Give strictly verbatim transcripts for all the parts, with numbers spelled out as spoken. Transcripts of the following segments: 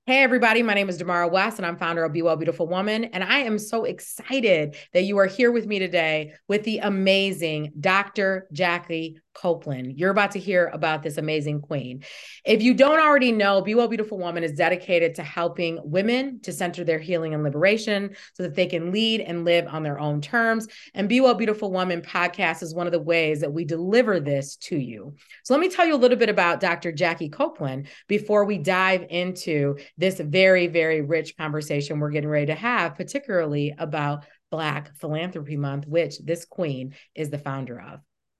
Hey, everybody. My name is Damara West, and I'm founder of Be Well Beautiful Woman. And I am so excited that you are here with me today with the amazing Doctor Jackie Copeland. You're about to hear about this amazing queen. If you don't already know, Be Well Beautiful Woman is dedicated to helping women to center their healing and liberation so that they can lead and live on their own terms. And Be Well Beautiful Woman podcast is one of the ways that we deliver this to you. So let me tell you a little bit about Doctor Jackie Copeland before we dive into this very, very rich conversation we're getting ready to have, particularly about Black Philanthropy Month, which this queen is the founder of.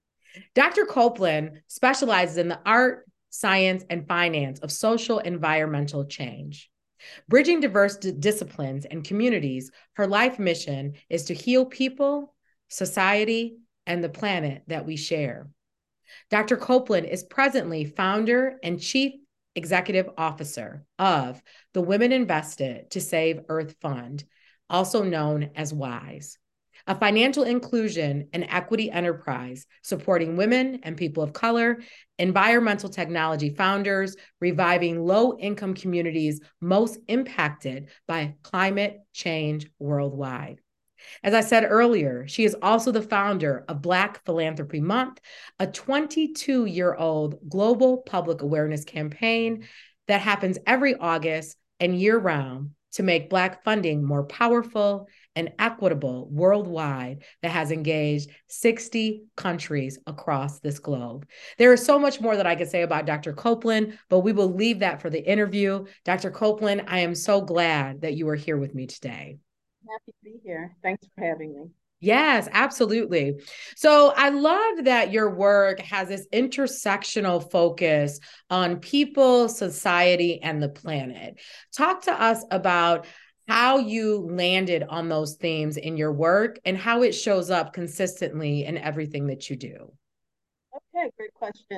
Doctor Copeland specializes in the art, science, and finance of social environmental change. Bridging diverse d- disciplines and communities, her life mission is to heal people, society, and the planet that we share. Doctor Copeland is presently founder and chief executive officer of the Women Invested to Save Earth Fund, also known as WISE, a financial inclusion and equity enterprise supporting women and people of color, environmental technology founders, reviving low-income communities most impacted by climate change worldwide. As I said earlier, she is also the founder of Black Philanthropy Month, a twenty-two year old global public awareness campaign that happens every August and year round to make Black funding more powerful and equitable worldwide that has engaged sixty countries across this globe. There is so much more that I could say about Doctor Copeland, but we will leave that for the interview. Doctor Copeland, I am so glad that you are here with me today. Happy to be here. Thanks for having me. Yes, absolutely. So I love that your work has this intersectional focus on people, society, and the planet. Talk to us about how you landed on those themes in your work and how it shows up consistently in everything that you do. Okay, great question.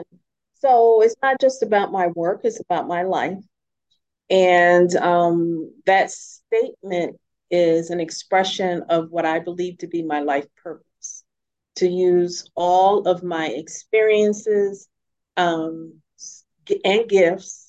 So it's not just about my work, it's about my life. And um, that statement is an expression of what I believe to be my life purpose, to use all of my experiences um, and gifts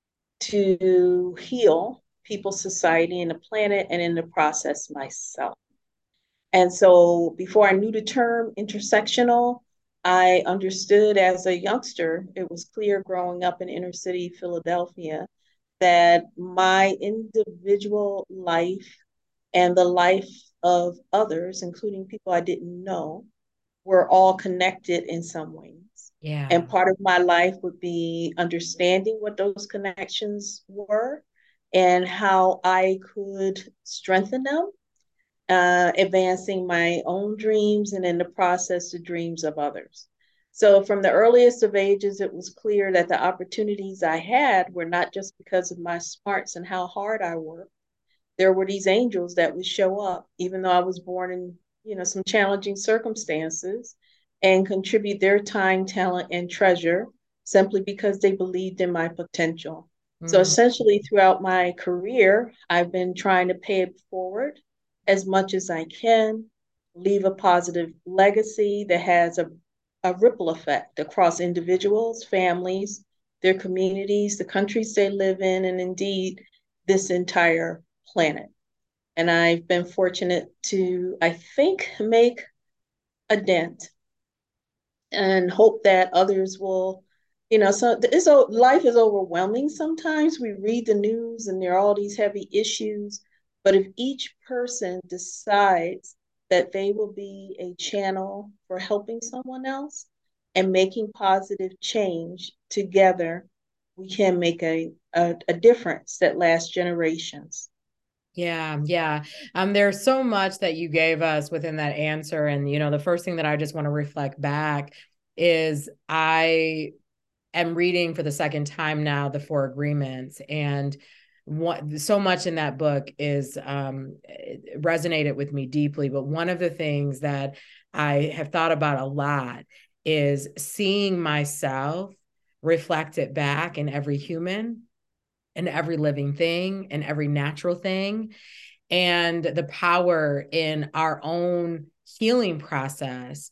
to heal people, society, and the planet, and in the process, myself. And so before I knew the term intersectional, I understood as a youngster, it was clear growing up in inner city Philadelphia that my individual life and the life of others, including people I didn't know, were all connected in some ways. Yeah. And part of my life would be understanding what those connections were and how I could strengthen them, uh, advancing my own dreams and in the process the dreams of others. So from the earliest of ages, it was clear that the opportunities I had were not just because of my smarts and how hard I worked. There were these angels that would show up, even though I was born in, you know, some challenging circumstances, and contribute their time, talent, and treasure simply because they believed in my potential. So Mm. essentially, throughout my career, I've been trying to pay it forward as much as I can, leave a positive legacy that has a, a ripple effect across individuals, families, their communities, the countries they live in, and indeed this entire planet. And I've been fortunate to, I think, make a dent and hope that others will, you know, so it's, life is overwhelming sometimes. We read the news and there are all these heavy issues. But if each person decides that they will be a channel for helping someone else and making positive change together, we can make a, a, a difference that lasts generations. Yeah, yeah. Um, there's so much that you gave us within that answer. And, you know, the first thing that I just want to reflect back is I am reading for the second time now the Four Agreements, and what so much in that book is um resonated with me deeply. But one of the things that I have thought about a lot is seeing myself reflected back in every human and every living thing and every natural thing, and the power in our own healing process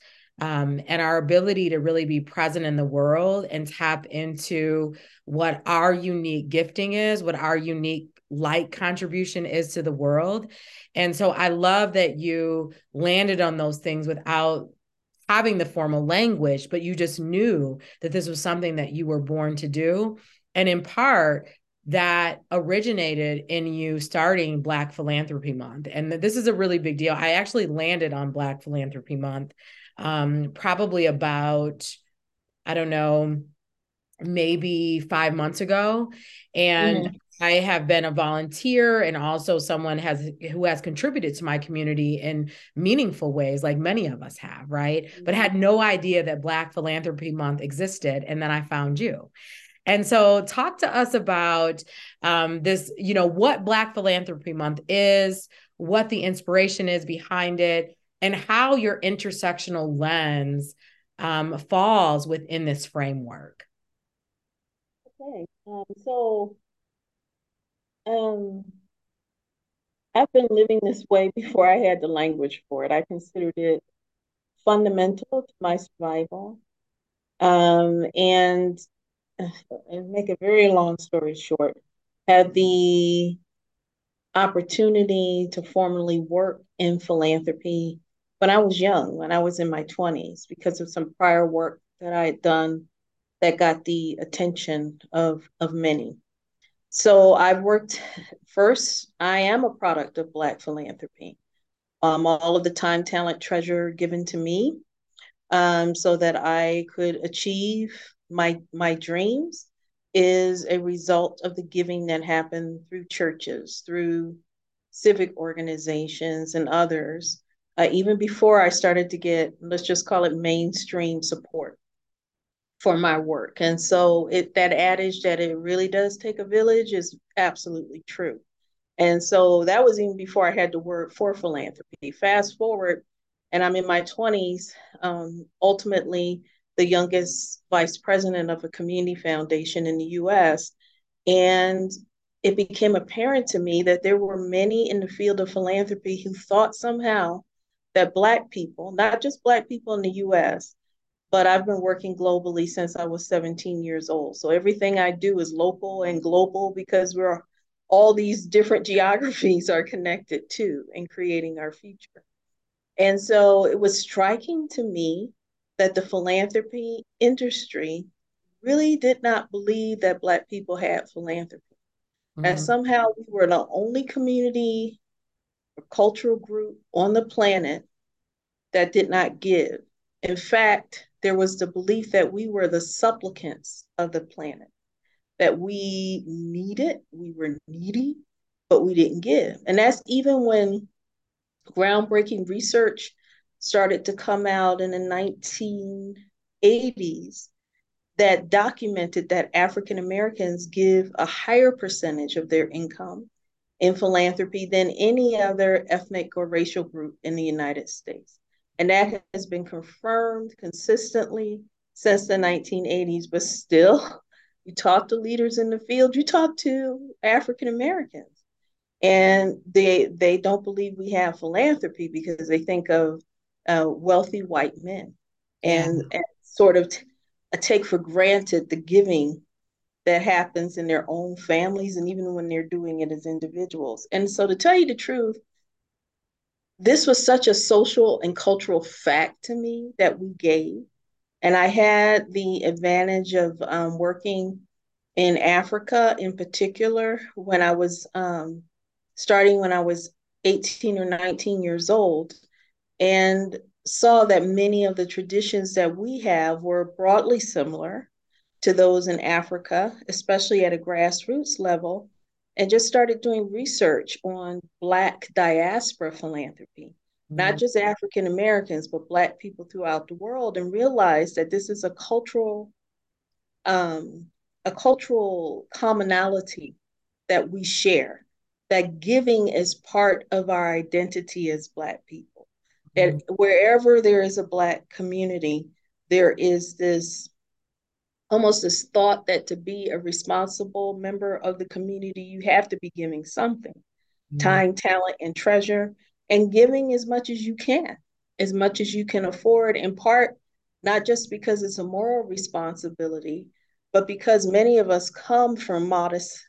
um, and our ability to really be present in the world and tap into what our unique gifting is, what our unique light contribution is to the world. And so I love that you landed on those things without having the formal language, but you just knew that this was something that you were born to do. And in part, that originated in you starting Black Philanthropy Month. And this is a really big deal. I actually landed on Black Philanthropy Month um, probably about, I don't know, maybe five months ago. And mm-hmm. I have been a volunteer and also someone has who has contributed to my community in meaningful ways, like many of us have, right? Mm-hmm. But had no idea that Black Philanthropy Month existed. And then I found you. And so talk to us about um, this, you know, what Black Philanthropy Month is, what the inspiration is behind it, and how your intersectional lens um, falls within this framework. Okay, um, so um, I've been living this way before I had the language for it. I considered it fundamental to my survival. Um, and and make a very long story short, had the opportunity to formally work in philanthropy when I was young, when I was in my twenties, because of some prior work that I had done that got the attention of, of many. So I've worked first, I am a product of Black philanthropy. Um, all of the time, talent, treasure given to me um, so that I could achieve my my dreams is a result of the giving that happened through churches, through civic organizations and others, uh, even before I started to get, let's just call it mainstream support for my work. And so it, that adage that it really does take a village is absolutely true. And so that was even before I had the word for philanthropy. Fast forward, and I'm in my twenties, um, ultimately the youngest vice president of a community foundation in the U S. And it became apparent to me that there were many in the field of philanthropy who thought somehow that Black people, not just Black people in the U S, but I've been working globally since I was seventeen years old. So everything I do is local and global because we're all these different geographies are connected to in creating our future. And so it was striking to me that the philanthropy industry really did not believe that Black people had philanthropy. Mm-hmm. And somehow we were the only community or cultural group on the planet that did not give. In fact, there was the belief that we were the supplicants of the planet, that we needed, we were needy, but we didn't give. And that's even when groundbreaking research started to come out in the nineteen eighties that documented that African Americans give a higher percentage of their income in philanthropy than any other ethnic or racial group in the United States. And that has been confirmed consistently since the nineteen eighties, but still, you talk to leaders in the field, you talk to African Americans, and they they don't believe we have philanthropy because they think of uh, wealthy white men and, yeah. and sort of t- take for granted the giving that happens in their own families and even when they're doing it as individuals. And so to tell you the truth, this was such a social and cultural fact to me that we gave. And I had the advantage of um, working in Africa in particular when I was um, starting when I was eighteen or nineteen years old, and saw that many of the traditions that we have were broadly similar to those in Africa, especially at a grassroots level, and just started doing research on Black diaspora philanthropy, mm-hmm. not just African Americans, but Black people throughout the world, and realized that this is a cultural, um, a cultural commonality that we share, that giving is part of our identity as Black people. Mm-hmm. That wherever there is a Black community, there is this almost this thought that to be a responsible member of the community, you have to be giving something, mm-hmm. time, talent, and treasure, and giving as much as you can, as much as you can afford, in part not just because it's a moral responsibility, but because many of us come from modest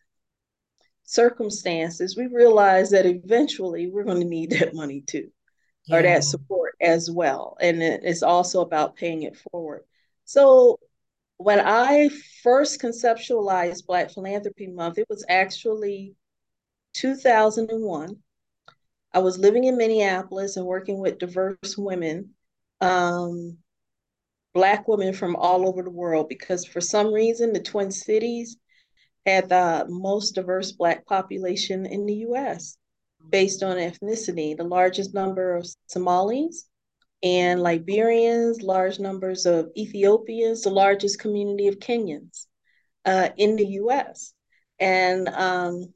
circumstances, we realize that eventually we're going to need that money too, or Yeah. that support as well. And it's also about paying it forward. So when I first conceptualized Black Philanthropy Month, it was actually two thousand one. I was living in Minneapolis and working with diverse women, um, Black women from all over the world, because for some reason the Twin Cities had the most diverse Black population in the U S based on ethnicity, the largest number of Somalis and Liberians, large numbers of Ethiopians, the largest community of Kenyans uh, in the U S. And um,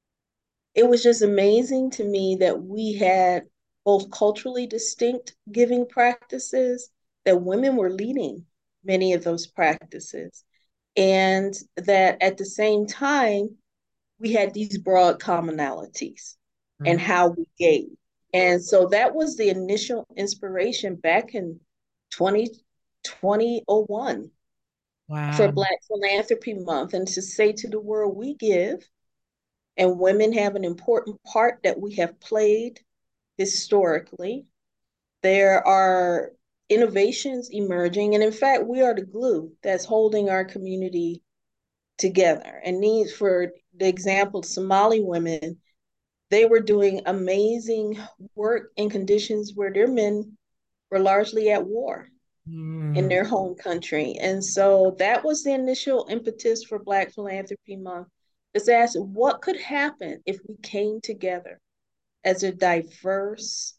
it was just amazing to me that we had both culturally distinct giving practices, that women were leading many of those practices, and that at the same time, we had these broad commonalities and Mhm. how we gave. And so that was the initial inspiration back in twenty, twenty oh one for Wow. Black Philanthropy Month, and to say to the world, we give, and women have an important part that we have played historically. There are innovations emerging, and in fact, we are the glue that's holding our community together. And these, for the example, Somali women, they were doing amazing work in conditions where their men were largely at war in Mm. their home country. And so that was the initial impetus for Black Philanthropy Month, is ask what could happen if we came together as a diverse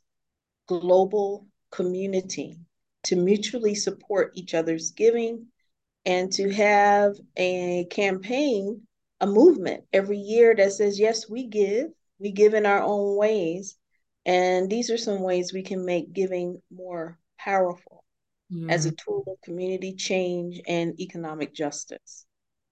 global community to mutually support each other's giving and to have a campaign, a movement every year that says, yes, we give, we give in our own ways. And these are some ways we can make giving more powerful as a Mm. tool of community change and economic justice.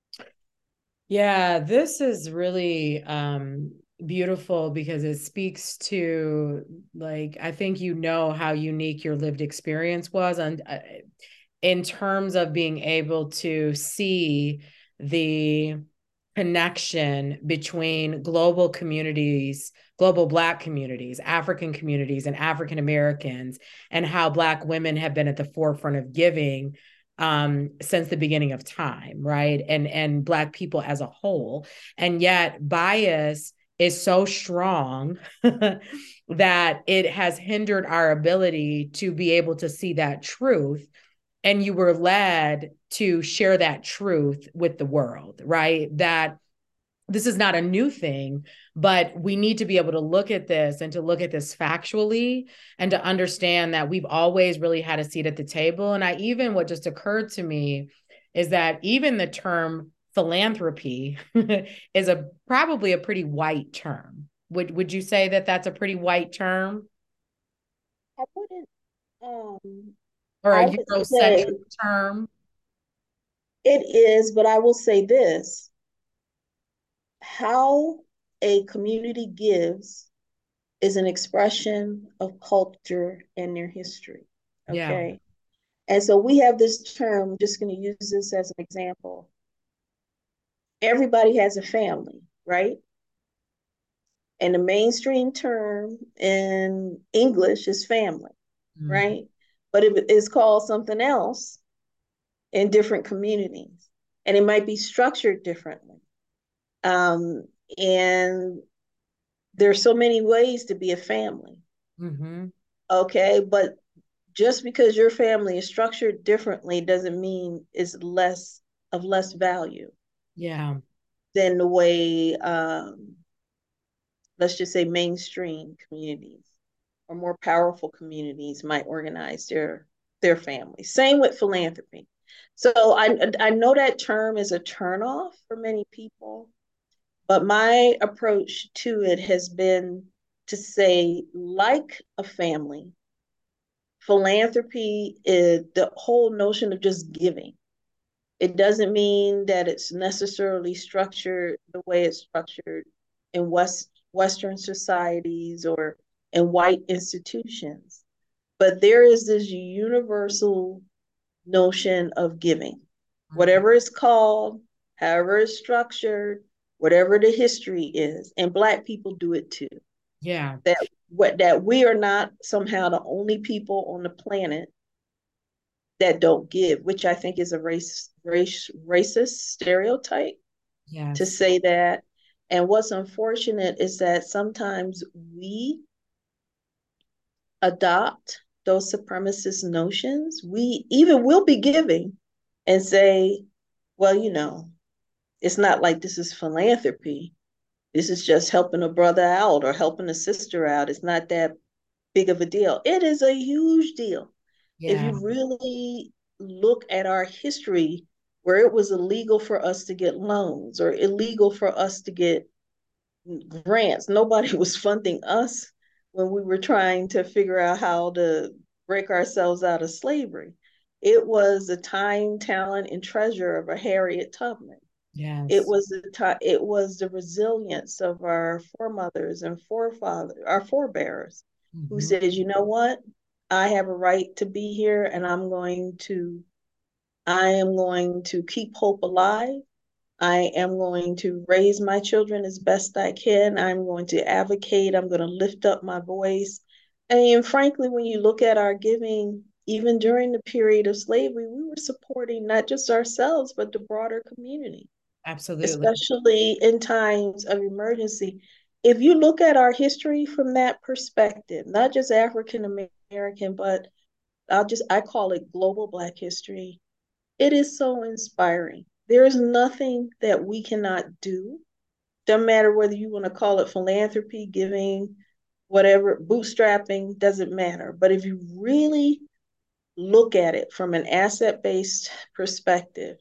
Yeah, this is really um beautiful because it speaks to, like, I think you know how unique your lived experience was, and uh, in terms of being able to see the connection between global communities, global Black communities, African communities, and African Americans, and how Black women have been at the forefront of giving um, since the beginning of time, right? And and Black people as a whole, and yet bias is so strong that it has hindered our ability to be able to see that truth, and you were led to share that truth with the world, right? That this is not a new thing, but we need to be able to look at this and to look at this factually and to understand that we've always really had a seat at the table. And I even, what just occurred to me is that even the term philanthropy is a probably a pretty white term. Would would you say that that's a pretty white term, I wouldn't, um, or a I would say Eurocentric term? it is, but I will say this: how a community gives is an expression of culture and their history. Yeah. Okay. And so we have this term, I'm just going to use this as an example. Everybody has a family, right? And the mainstream term in English is family, Mm. right? But it is called something else in different communities, and it might be structured differently. Um, and there's so many ways to be a family, Mm-hmm. okay? But just because your family is structured differently doesn't mean it's less of less value Yeah. than the way, um, let's just say, mainstream communities or more powerful communities might organize their their families. Same with philanthropy. So I I know that term is a turnoff for many people, but my approach to it has been to say, like a family, philanthropy is the whole notion of just giving. It doesn't mean that it's necessarily structured the way it's structured in West Western societies or in white institutions. But there is this universal notion of giving. Mhm. Whatever it's called, however it's structured, whatever the history is, and Black people do it too. Yeah. That what that we are not somehow the only people on the planet that don't give, which I think is a race, race racist stereotype to Yes. say that. And what's unfortunate is that sometimes we adopt those supremacist notions. We even will be giving and say, well, you know, it's not like this is philanthropy. This is just helping a brother out or helping a sister out. It's not that big of a deal. It is a huge deal. If Yeah. you really look at our history, where it was illegal for us to get loans or illegal for us to get grants, nobody was funding us when we were trying to figure out how to break ourselves out of slavery. It was the time, talent, and treasure of a Harriet Tubman. It Yes. was the time, it was the resilience of our foremothers and forefathers, our forebears, who Mhm. said, you know what? I have a right to be here and I'm going to I am going to keep hope alive. I am going to raise my children as best I can. I'm going to advocate. I'm going to lift up my voice. And frankly, when you look at our giving, even during the period of slavery, we were supporting not just ourselves, but the broader community, Absolutely. especially in times of emergency. If you look at our history from that perspective, not just African American, but I'll just, I call it global Black history, it is so inspiring. There is nothing that we cannot do. Doesn't matter whether you want to call it philanthropy, giving, whatever, bootstrapping, doesn't matter. But if you really look at it from an asset based perspective,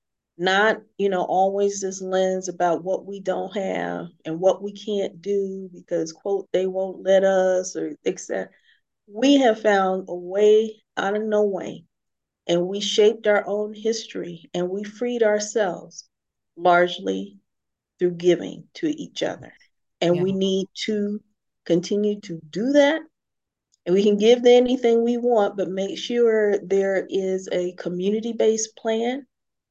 not, you know, always this lens about what we don't have and what we can't do because, quote, they won't let us or et cetera. We have found a way out of no way and we shaped our own history and we freed ourselves largely through giving to each other. And Yeah. we need to continue to do that. And we can give to anything we want, but make sure there is a community based plan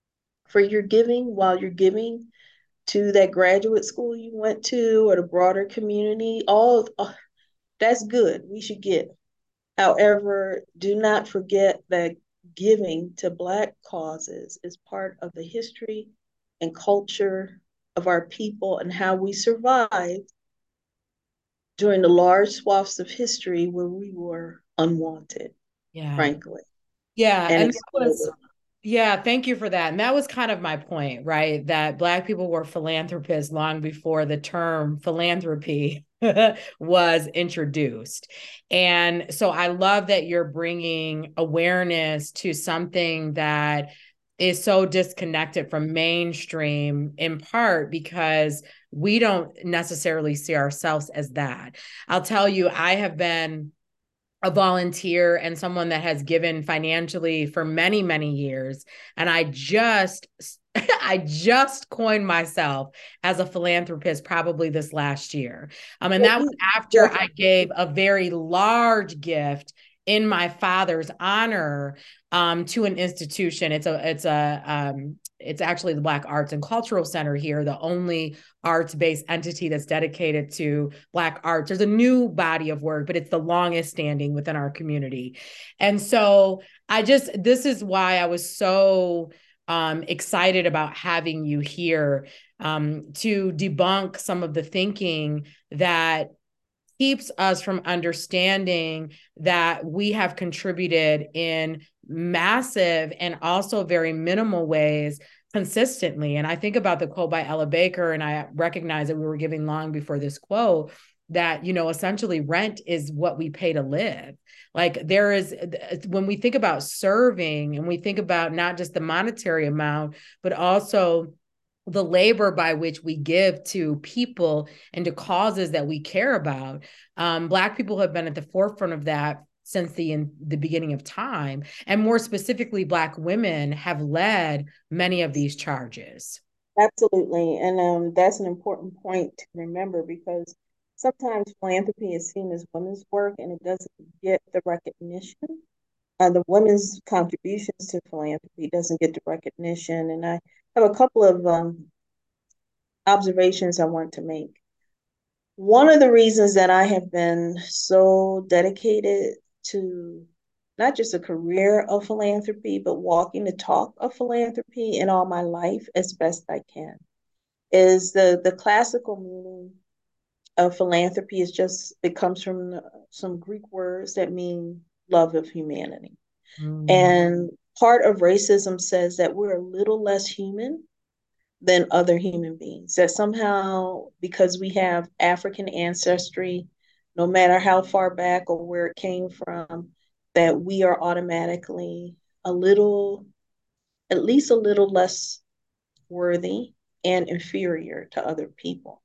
for your giving while you're giving to that graduate school you went to or the broader community. All uh, that's good. We should give. However, do not forget that giving to Black causes is part of the history and culture of our people and how we survived during the large swaths of history where we were unwanted, Yeah. frankly, Yeah. and And that was exploited. Yeah, thank you for that. And that was kind of my point, right? That Black people were philanthropists long before the term philanthropy was introduced. And so I love that you're bringing awareness to something that is so disconnected from mainstream, in part because we don't necessarily see ourselves as that. I'll tell you, I have been a volunteer and someone that has given financially for many many years, and i just I just coined myself as a philanthropist probably this last year. Um, and Well, that was you, after yes, I gave a very large gift in my father's honor, um, to an institution. It's a it's a um, it's actually the Black Arts and Cultural Center here, the only arts-based entity that's dedicated to Black arts. There's a new body of work, but it's the longest standing within our community. And so I just, this is why I was so um, excited about having you here, um, to debunk some of the thinking that keeps us from understanding that we have contributed in massive and also very minimal ways consistently. And I think about the quote by Ella Baker, and I recognize that we were giving long before this quote, that, you know, essentially rent is what we pay to live. Like there is, when we think about serving and we think about not just the monetary amount, but also the labor by which we give to people and to causes that we care about. Um, Black people have been at the forefront of that since the in the beginning of time, and more specifically, Black women have led many of these charges. absolutely. And um, that's an important point to remember because sometimes philanthropy is seen as women's work and it doesn't get the recognition uh, the women's contributions to philanthropy doesn't get the recognition. And I have a couple of um, observations I want to make. One of the reasons that I have been so dedicated to not just a career of philanthropy, but walking the talk of philanthropy in all my life as best I can is the, the classical meaning of philanthropy is just, it comes from some Greek words that mean love of humanity. Mm. And part of racism says that we're a little less human than other human beings. That somehow, because we have African ancestry, no matter how far back or where it came from, that we are automatically a little, at least a little less worthy and inferior to other people.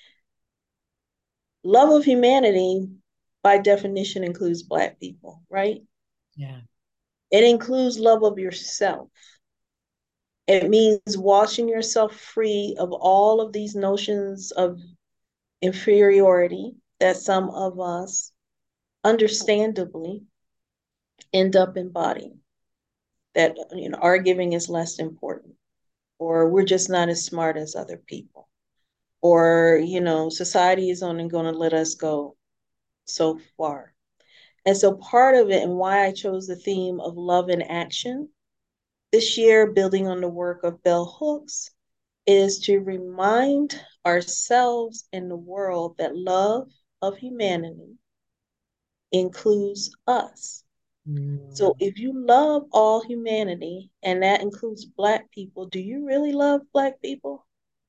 Love of humanity, by definition, includes Black people, right? Yeah. It includes love of yourself. It means washing yourself free of all of these notions of inferiority that some of us understandably end up embodying. That, you know, our giving is less important, or we're just not as smart as other people, or, you know, society is only going to let us go so far. And so part of it, and why I chose the theme of love in action this year, building on the work of Bell Hooks, is to remind ourselves and the world that love of humanity includes us. So Mm. if you love all humanity, and that includes Black people, do you really love Black people?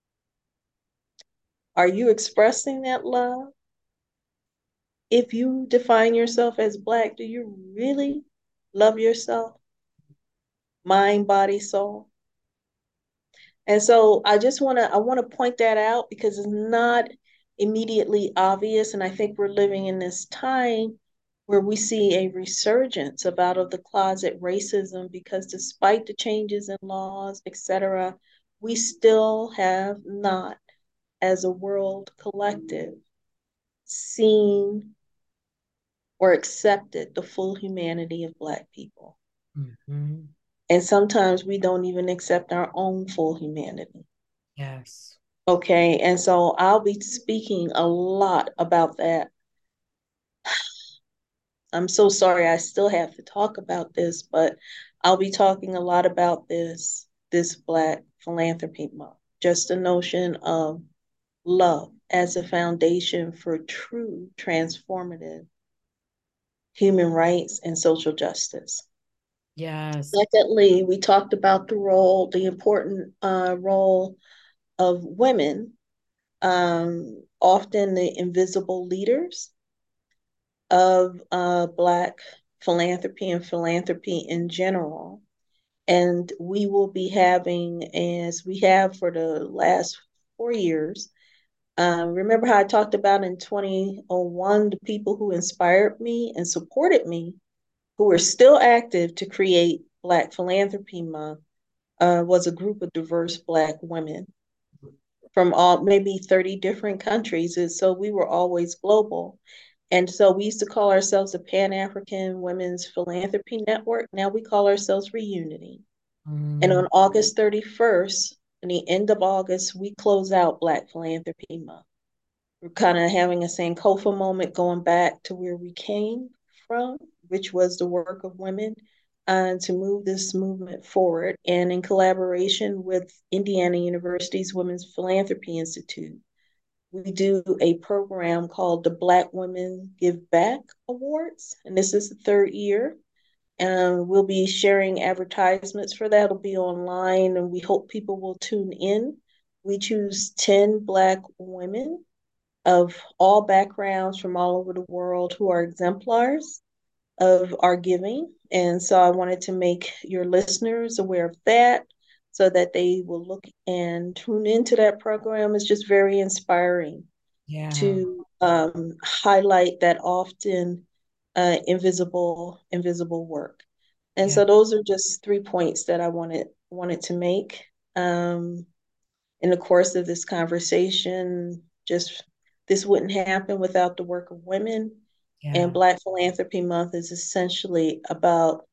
Are you expressing that love? If you define yourself as Black, do you really love yourself? Mind, body, soul? And so I just want to I want to point that out because it's not immediately obvious, and I think we're living in this time where we see a resurgence of out of the closet racism because despite the changes in laws, et cetera, we still have not, as a world collective, seen or accepted the full humanity of Black people. Mm-hmm. And sometimes we don't even accept our own full humanity. Yes. Okay, and so I'll be speaking a lot about that. I'm so sorry I still have to talk about this, but I'll be talking a lot about this this Black Philanthropy Month. Just the notion of love as a foundation for true transformative human rights and social justice. Yes. Secondly, we talked about the role, the important uh, role of women, um, often the invisible leaders of uh, Black philanthropy and philanthropy in general. And we will be having, as we have for the last four years, uh, remember how I talked about in twenty oh one the people who inspired me and supported me, who are still active to create Black Philanthropy Month, uh, was a group of diverse Black women from all maybe thirty different countries. And so we were always global. And so we used to call ourselves the Pan African Women's Philanthropy Network. Now we call ourselves Reunity. And Mm. on August thirty-first, in the end of August, we close out Black Philanthropy Month. We're kind of having a Sankofa moment going back to where we came from, which was the work of women, and uh, to move this movement forward. And in collaboration with Indiana University's Women's Philanthropy Institute, we do a program called the Black Women Give Back Awards. And this is the third year. And we'll be sharing advertisements for that. It'll be online, and we hope people will tune in. We choose ten Black women of all backgrounds from all over the world who are exemplars of our giving. And so I wanted to make your listeners aware of that so that they will look and tune into that program. It's just very inspiring Yeah. to um, highlight that often uh, invisible invisible work. And Yeah. so those are just three points that I wanted wanted to make um, in the course of this conversation. Just this wouldn't happen without the work of women. And Yeah. Black Philanthropy Month is essentially about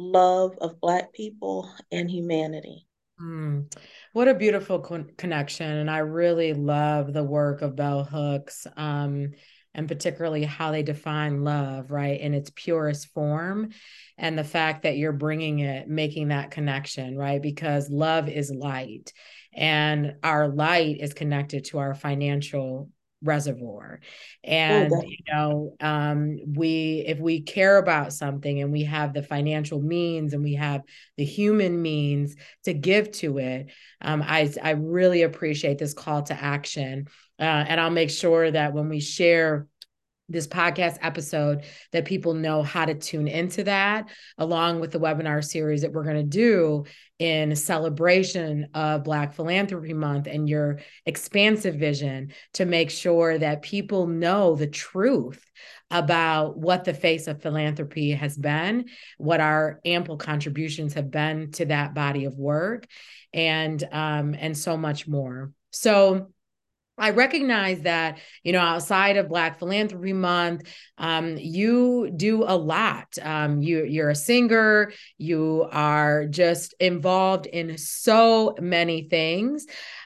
love of Black people and humanity. Mm, what a beautiful con connection. And I really love the work of Bell Hooks, um, and particularly how they define love, right, in its purest form. And the fact that you're bringing it, making that connection, right, because love is light. And our light is connected to our financial reservoir. Oh, And that, you know, um we if we care about something and we have the financial means and we have the human means to give to it, um, I, I really appreciate this call to action. Uh, and I'll make sure that when we share this podcast episode, that people know how to tune into that, along with the webinar series that we're going to do in celebration of Black Philanthropy Month and your expansive vision, to make sure that people know the truth about what the face of philanthropy has been, what our ample contributions have been to that body of work, and um, and so much more. So I recognize that, you know, outside of Black Philanthropy Month, um, you do a lot. Um, you, you're a singer, you are just involved in so many things.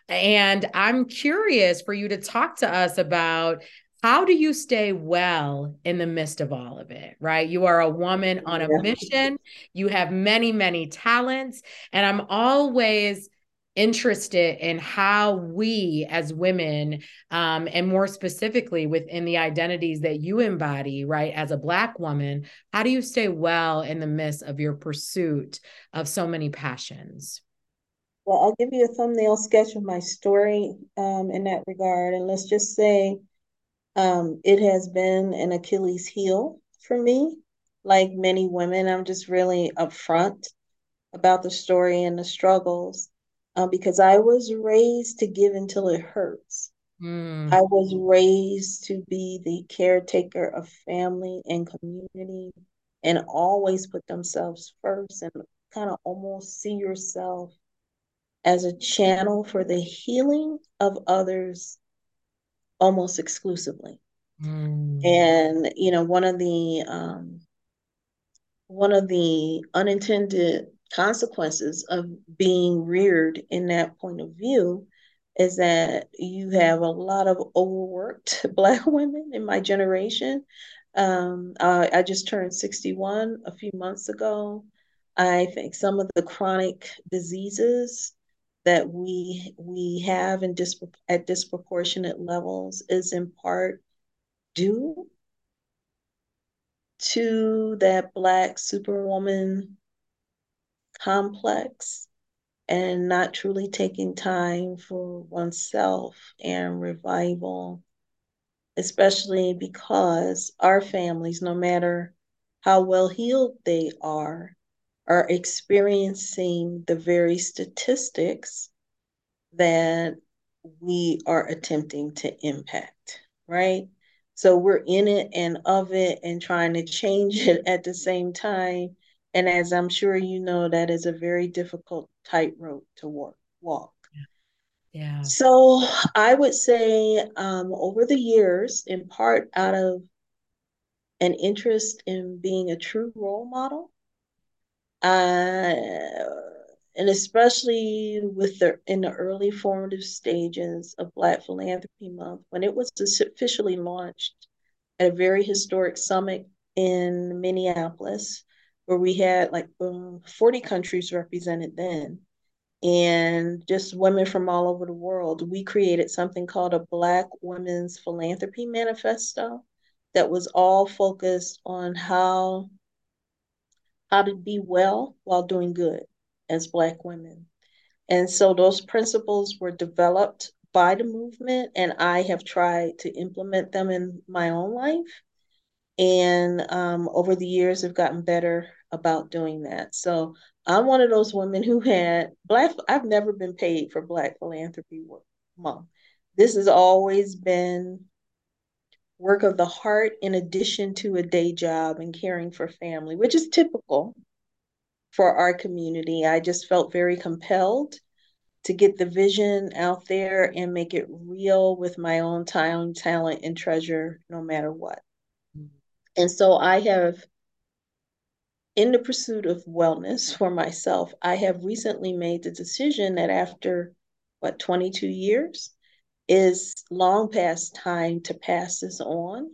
And I'm curious for you to talk to us about, how do you stay well in the midst of all of it, right? You are a woman on a yeah. mission, you have many, many talents, and I'm always interested in how we as women, um, and more specifically within the identities that you embody, right, as a Black woman, how do you stay well in the midst of your pursuit of so many passions? Well, I'll give you a thumbnail sketch of my story um, in that regard. And let's just say um, it has been an Achilles heel for me. Like many women, I'm just really upfront about the story and the struggles uh, because I was raised to give until it hurts. Mm, I was raised to be the caretaker of family and community and always put themselves first and kind of almost see yourself as a channel for the healing of others almost exclusively. mm, And, you know, one of the um, one of the unintended consequences of being reared in that point of view is that you have a lot of overworked Black women in my generation. Um, uh, I just turned sixty-one a few months ago. I think some of the chronic diseases that we we have in dispro- at disproportionate levels is in part due to that Black superwoman complex and not truly taking time for oneself and revival, especially because our families, no matter how well healed they are, are experiencing the very statistics that we are attempting to impact, right? So we're in it and of it and trying to change it at the same time. And as I'm sure you know, that is a very difficult tightrope to walk. walk. yeah. So I would say um, over the years, in part out of an interest in being a true role model, uh, and especially with the in the early formative stages of Black Philanthropy Month, when it was officially launched at a very historic summit in Minneapolis, where we had like um, forty countries represented then, and just women from all over the world. We created something called a Black Women's Philanthropy Manifesto that was all focused on how how to be well while doing good as Black women. And so those principles were developed by the movement, and I have tried to implement them in my own life. And um, over the years, I've gotten better about doing that. So I'm one of those women who had Black, I've never been paid for Black Philanthropy work, Month. This has always been work of the heart in addition to a day job and caring for family, which is typical for our community. I just felt very compelled to get the vision out there and make it real with my own time, talent, and treasure, no matter what. And so I have in the pursuit of wellness for myself, I have recently made the decision that after what, twenty-two years, is long past time to pass this on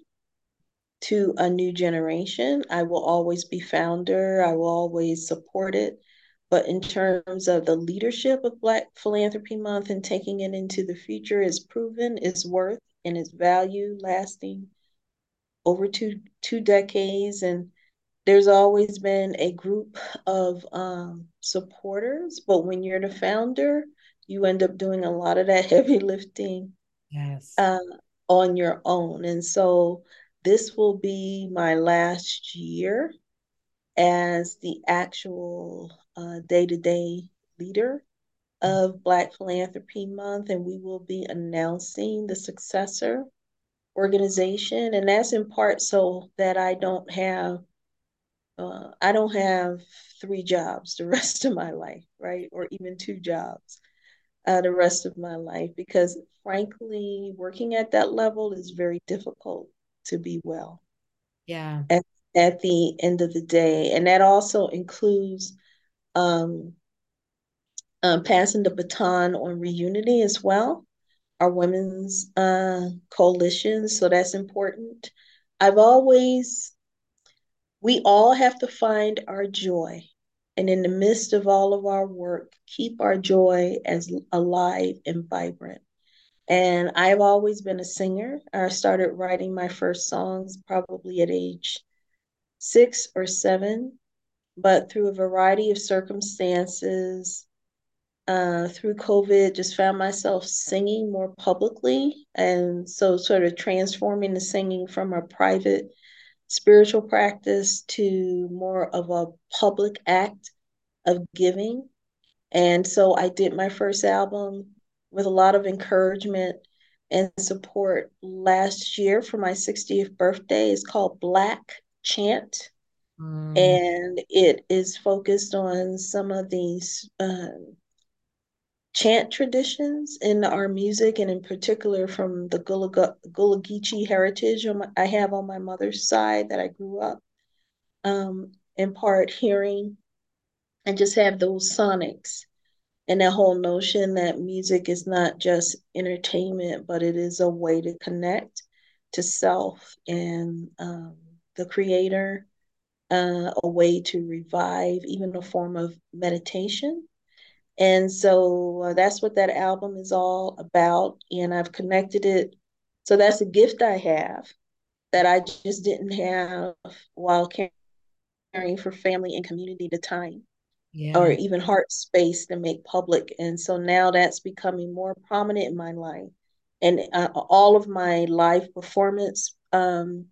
to a new generation. I will always be founder, I will always support it. But in terms of the leadership of Black Philanthropy Month and taking it into the future is proven, its worth and its value lasting over two two decades. And there's always been a group of um, supporters, but when you're the founder, you end up doing a lot of that heavy lifting Yes. uh, on your own. And so this will be my last year as the actual day to day leader of Black Philanthropy Month, and we will be announcing the successor organization. And that's in part so that I don't have uh, I don't have three jobs the rest of my life, right? Or even two jobs uh, the rest of my life, because frankly, working at that level is very difficult to be well. Yeah. At, at the end of the day. And that also includes um, um, passing the baton on Reunity as well, our women's uh, coalition. So that's important. I've always, we all have to find our joy. And in the midst of all of our work, keep our joy as alive and vibrant. And I've always been a singer. I started writing my first songs probably at age six or seven, but through a variety of circumstances, uh, through COVID, just found myself singing more publicly. And so, sort of transforming the singing from a private spiritual practice to more of a public act of giving. And so, I did my first album with a lot of encouragement and support last year for my sixtieth birthday. It's called Black Chant. Mm. And it is focused on some of these uh, chant traditions in our music, and in particular from the Gullah, Gullah Geechee heritage I have on my mother's side that I grew up um, in part hearing, and just have those sonics and that whole notion that music is not just entertainment, but it is a way to connect to self and um, the creator, uh, a way to revive, even a form of meditation. And so uh, that's what that album is all about. And I've connected it. So that's a gift I have that I just didn't have while caring for family and community at the time, or Yeah. even heart space to make public. And so now that's becoming more prominent in my life. And uh, all of my live performance um,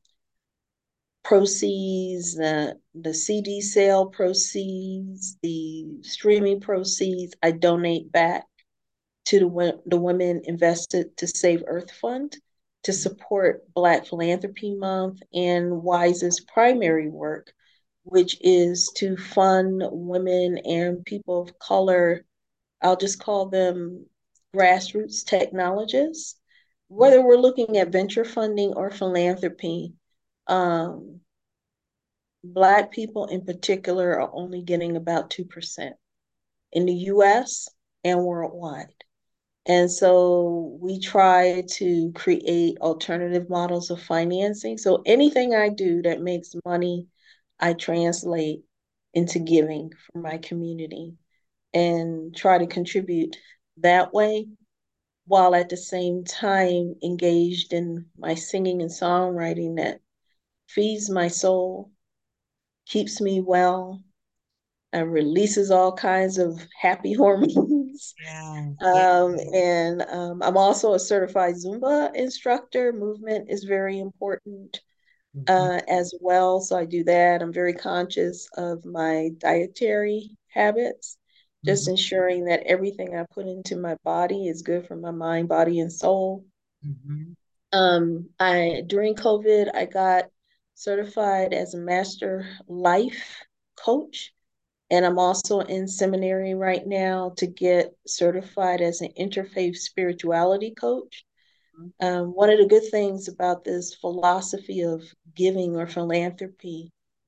proceeds, uh, the C D sale proceeds, the streaming proceeds, I donate back to the, the Women Invested to Save Earth Fund to support Black Philanthropy Month and WISE's primary work, which is to fund women and people of color. I'll just call them grassroots technologists. Whether we're looking at venture funding or philanthropy, um, Black people in particular are only getting about two percent in the U S and worldwide. And so we try to create alternative models of financing. So anything I do that makes money, I translate into giving for my community and try to contribute that way, while at the same time engaged in my singing and songwriting that feeds my soul, keeps me well, and releases all kinds of happy hormones. Yeah. Yeah. Um, and um, I'm also a certified Zumba instructor. Movement is very important Mhm. uh, as well. So I do that. I'm very conscious of my dietary habits, just Mhm. ensuring that everything I put into my body is good for my mind, body, and soul. Mhm. Um, I during COVID, I got certified as a master life coach, and I'm also in seminary right now to get certified as an interfaith spirituality coach. Um, one of the good things about this philosophy of giving or philanthropy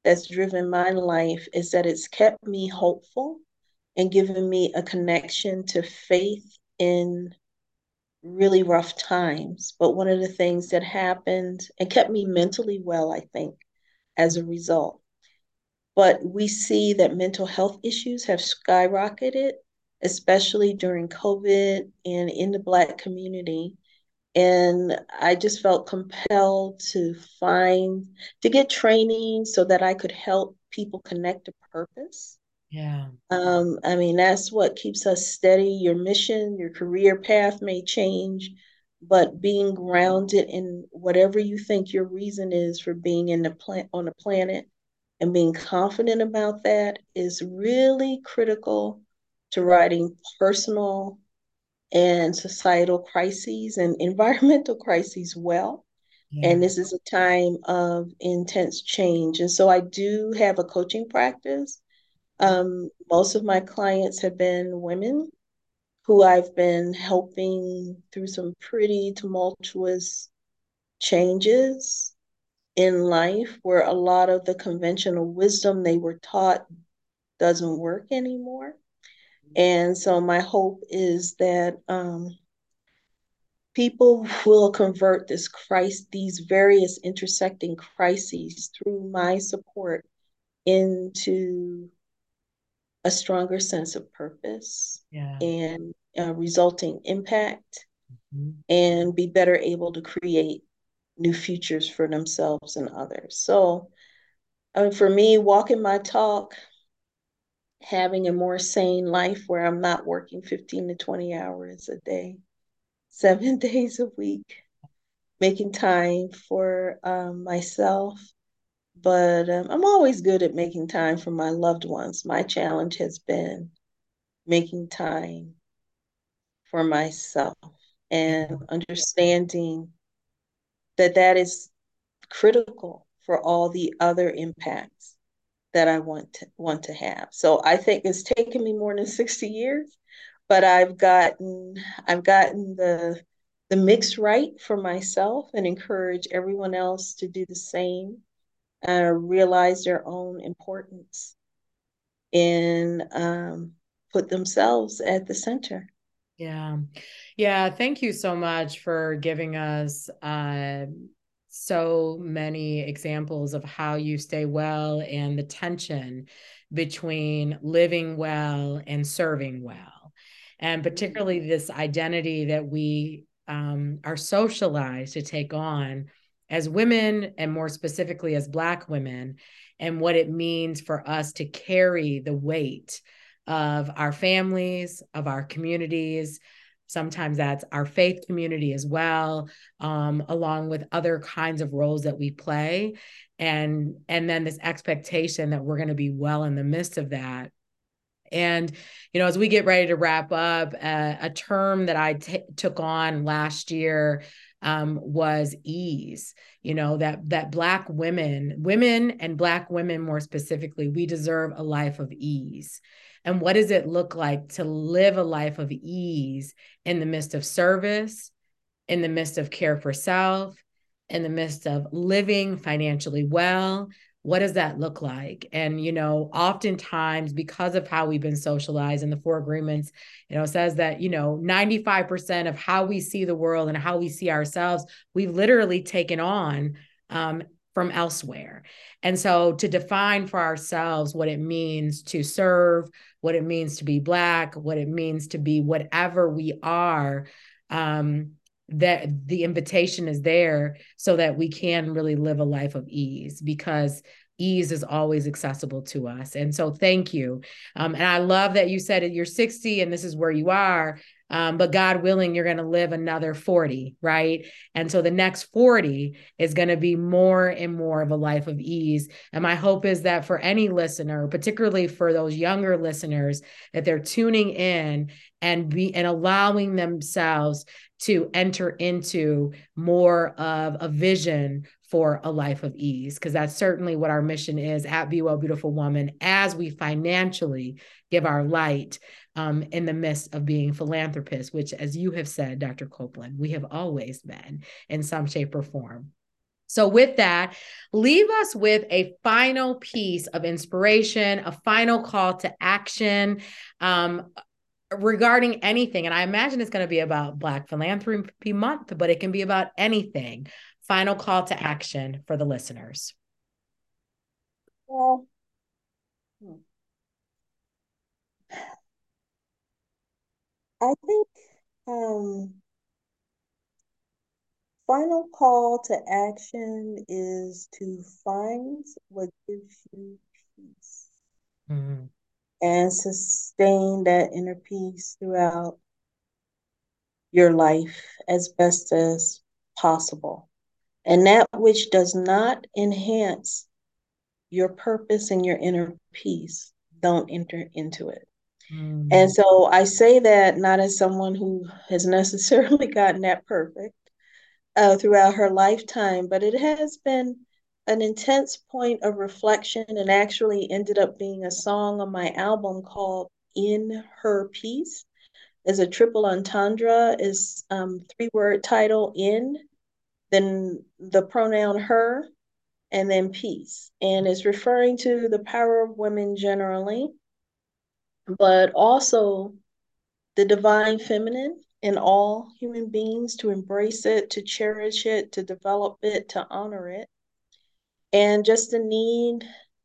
that's driven my life is that it's kept me hopeful and given me a connection to faith in really rough times. But one of the things that happened and kept me mentally well, I think, as a result. But we see that mental health issues have skyrocketed, especially during COVID and in the Black community. And I just felt compelled to find, to get training so that I could help people connect to purpose. Yeah. Um, I mean, that's what keeps us steady. Your mission, your career path may change, but being grounded in whatever you think your reason is for being in the plant on the planet and being confident about that is really critical to writing personal and societal crises and environmental crises well. And Yeah. this is a time of intense change. And so I do have a coaching practice. Um, most of my clients have been women who I've been helping through some pretty tumultuous changes in life where a lot of the conventional wisdom they were taught doesn't work anymore. And so my hope is that um, people will convert this Christ, these various intersecting crises through my support into a stronger sense of purpose Yeah. and uh, resulting impact Mm-hmm. and be better able to create new futures for themselves and others. So, I mean, for me, walking my talk, having a more sane life where I'm not working fifteen to twenty hours a day, seven days a week, making time for um, myself. But um, I'm always good at making time for my loved ones. My challenge has been making time for myself and Yeah. understanding that that is critical for all the other impacts that I want to want to have. So I think it's taken me more than sixty years, but I've gotten I've gotten the the mix right for myself and encourage everyone else to do the same and realize their own importance and um, put themselves at the center. Yeah. Yeah. Thank you so much for giving us uh, so many examples of how you stay well and the tension between living well and serving well. And Mm-hmm. particularly this identity that we um, are socialized to take on as women, and more specifically as Black women, and what it means for us to carry the weight of our families, of our communities. Sometimes that's our faith community as well, um, along with other kinds of roles that we play. And, and then this expectation that we're going to be well in the midst of that. And, you know, as we get ready to wrap up, uh, a term that I t- took on last year um, was ease. You know, that that Black women, women and Black women more specifically, we deserve a life of ease. And what does it look like to live a life of ease in the midst of service, in the midst of care for self, in the midst of living financially well? What does that look like? And, you know, oftentimes because of how we've been socialized, in the four agreements, you know, says that, you know, ninety-five percent of how we see the world and how we see ourselves, we've literally taken on um, from elsewhere. And so to define for ourselves what it means to serve, what it means to be Black, what it means to be whatever we are, um, that the invitation is there so that we can really live a life of ease, because ease is always accessible to us. And so thank you. Um, and I love that you said you're sixty and this is where you are. Um, but God willing, you're going to live another forty, right? And so the next forty is going to be more and more of a life of ease. And my hope is that for any listener, particularly for those younger listeners, that they're tuning in and be and allowing themselves to enter into more of a vision for a life of ease, because that's certainly what our mission is at Be Well Beautiful Woman, as we financially give our light um, in the midst of being philanthropists, which, as you have said, Doctor Copeland, we have always been in some shape or form. So with that, leave us with a final piece of inspiration, a final call to action um, regarding anything. And I imagine it's going to be about Black Philanthropy Month, but it can be about anything. Final call to action for the listeners. Well, I think um, final call to action is to find what gives you peace Mm-hmm. and sustain that inner peace throughout your life as best as possible. And that which does not enhance your purpose and your inner peace, don't enter into it. Mm-hmm. And so I say that not as someone who has necessarily gotten that perfect uh, throughout her lifetime, but it has been an intense point of reflection and actually ended up being a song on my album called In Her Peace. Is a triple entendre, is um, three word title, in, then the pronoun her, and then peace. And it's referring to the power of women generally, but also the divine feminine in all human beings, to embrace it, to cherish it, to develop it, to honor it, and just the need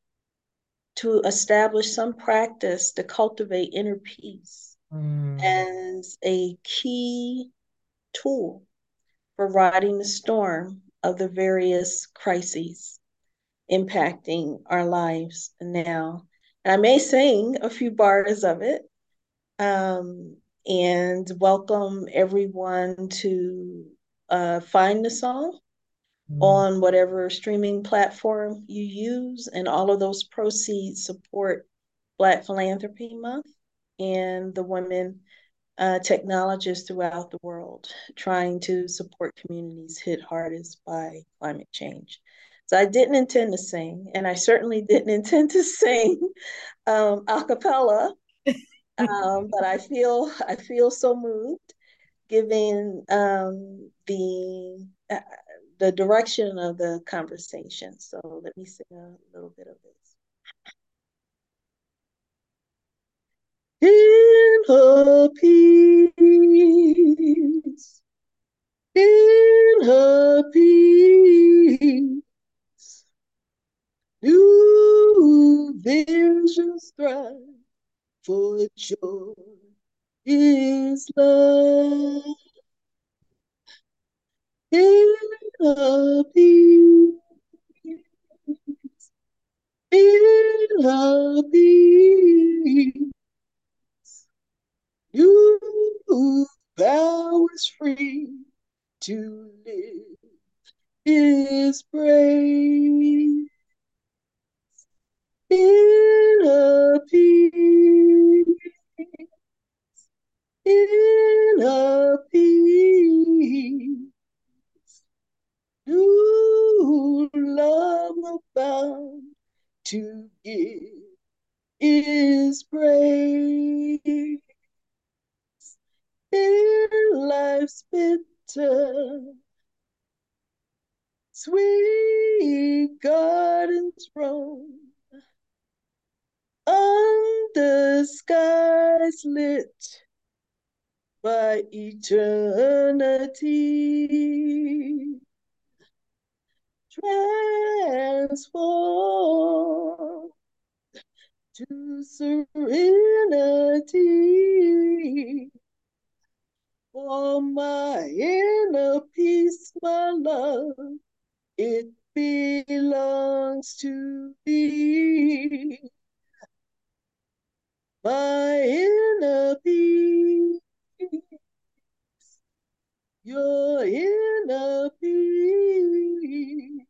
to establish some practice to cultivate inner peace Mm. as a key tool for riding the storm of the various crises impacting our lives now. And I may sing a few bars of it, um, and welcome everyone to uh, find the song Mm. on whatever streaming platform you use, and all of those proceeds support Black Philanthropy Month and the women uh, technologists throughout the world trying to support communities hit hardest by climate change. So I didn't intend to sing, and I certainly didn't intend to sing um, a cappella, um, but I feel I feel so moved, given um, the uh, the direction of the conversation. So let me sing a little bit of this. In her peace, in her peace, new visions thrive, for joy is love. In her peace, in her peace, new powers free to live is brave. In a peace, in a peace, new love abound to give is brave. In life's bitter, sweet gardens roam, under skies lit by eternity, transform to serenity. For my inner peace, my love, it belongs to thee. My inner peace, your inner peace,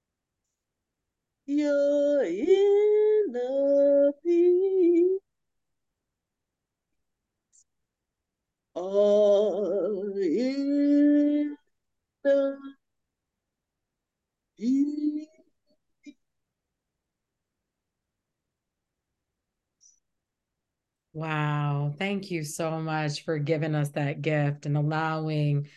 your inner peace, all inner peace. Wow. Thank you so much for giving us that gift and allowing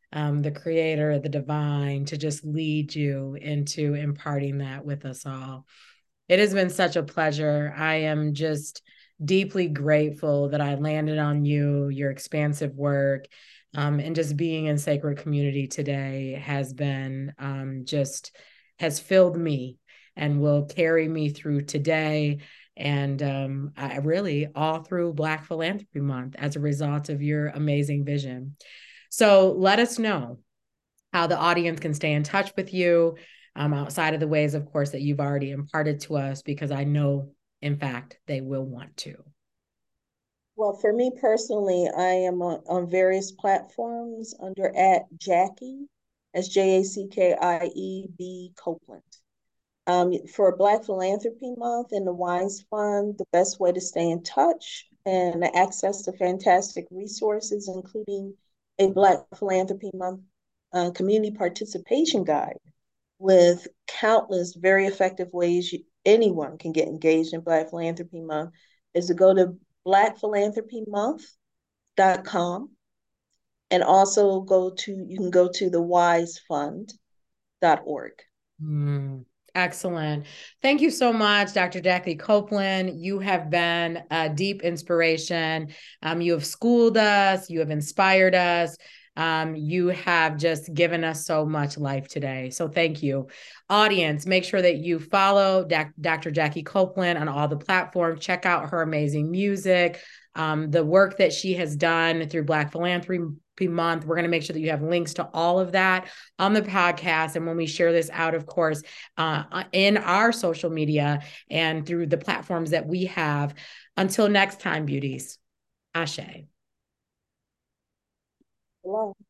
um, the creator, the divine, to just lead you into imparting that with us all. It has been such a pleasure. I am just deeply grateful that I landed on you, your expansive work, um, and just being in sacred community today has been um, just has filled me and will carry me through today and um, I really all through Black Philanthropy Month as a result of your amazing vision. So let us know how the audience can stay in touch with you um, outside of the ways, of course, that you've already imparted to us, because I know, in fact, they will want to. Well, for me personally, I am on, on various platforms under at Jackie, as J A C K I E B Copeland. Um, for Black Philanthropy Month and the WISE Fund, the best way to stay in touch and access to fantastic resources, including a Black Philanthropy Month uh, community participation guide with countless very effective ways you, anyone can get engaged in Black Philanthropy Month, is to go to black philanthropy month dot com and also go to, you can go to the wise fund dot org. Mm, excellent. Thank you so much, Doctor Jackie Copeland. You have been a deep inspiration. Um, you have schooled us, you have inspired us. Um, you have just given us so much life today. So thank you. Audience, make sure that you follow Doctor Jackie Copeland on all the platforms. Check out her amazing music, um, the work that she has done through Black Philanthropy Month. We're going to make sure that you have links to all of that on the podcast. And when we share this out, of course, uh, in our social media and through the platforms that we have. Until next time, beauties. Ashe. Hello.